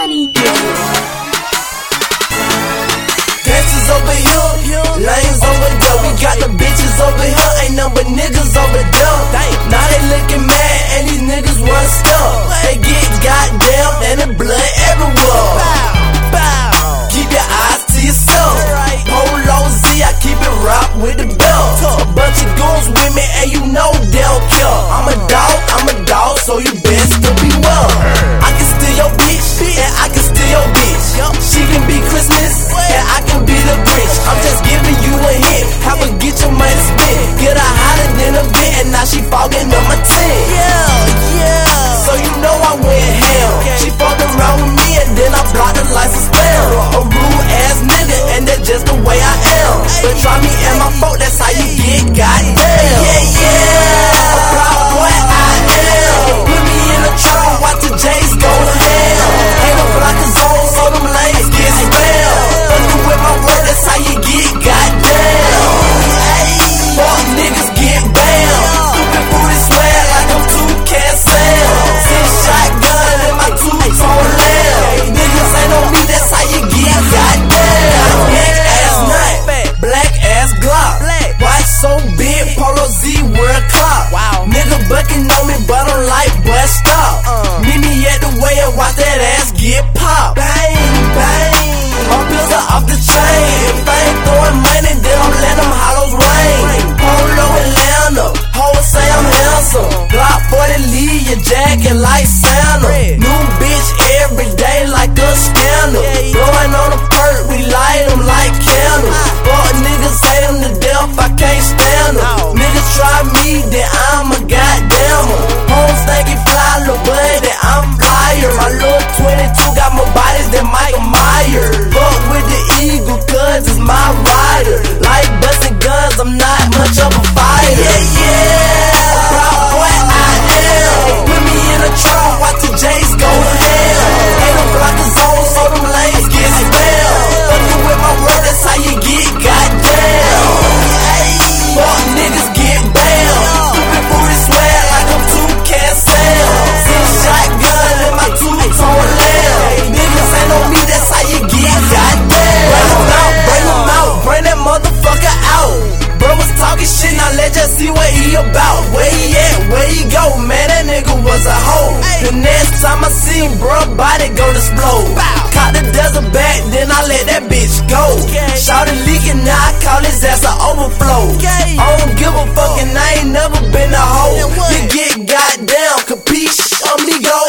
money. Gangsters over here, lanes over there. We got the bitches over here, ain't none but niggas over there. Now they looking mad and these niggas wanna stop. They get goddamn and the blood everywhere. Keep your eyes to yourself. Polo Z, I keep it rock with the belt. A bunch of goons with me and you know they'll kill. I'm a dog, so you best to be well. I can steal your bitch, and I can steal your bitch. She can be Christmas, and I can be the Grinch. I'm just giving you a hint, how to get your money spent. Get her hotter than a bit, and now she fogging on my tent. So you know I went ham. She fucked around with me, and then I blocked the license down. A rude ass nigga, and that's just the way I am. But try me and my folk, that's how you get goddamn. A proud boy I am. Put me in a trunk, watch the J's go to hell. Ain't no blockers on, so them lanes get spelled. Fuckin' with my word, that's how you get goddamn. Fuck niggas get bam. Stupid booty swear like I'm Toucan Sam. Six shotgun in my two-tone lamb. Niggas ain't on me, that's how you get goddamn. Big ass nut, black ass Glock. Watch so big, Polo Z world clock. Nigga bucking on me, but I'm like, but stop. Meet me at the way and watch that ass get popped. Bang, bang. My bills are off the chain. If I ain't throwing money, then I'm letting them hollows rain. Polo Atlanta, hoes say I'm handsome. Glock 40 lead your jacket like Santa. New bitch every day like a scandal. Blowing on a perk, we light them like candles. Fuck niggas hate them to death, I can't stand them. Niggas try me, then I'm a goddamn. Homes think he fly, little buddy, I'm flyer. My little 22 got more bodies than Michael Myers. Fuck with the eagle, cuz it's my rider. Like busting guns, I'm not much of a fighter. A proud boy I am. Put me in a trunk, watch the J's go to hell. Ain't no blockers on, so them lanes get spelled. Fuckin' with my word, that's how you get goddamn. Fuck niggas get bailed. Stupid booty swear like I'm Toucan Sam. Six shotgun in my two-tone lamb. Niggas ain't on me, that's how you get goddamn. Bring them out, bring that motherfucker out. Bro was talking shit, now let's just see what he about. Where he at, where he go, man, that nigga was a hoe. The next time I see him, bro, body gon' explode. Caught the desert back, then I let that bitch go. Shouted leaking, now I call his ass an overflow. I don't give a fuck and I ain't never been a hoe. You get goddamn, capiche, amigo.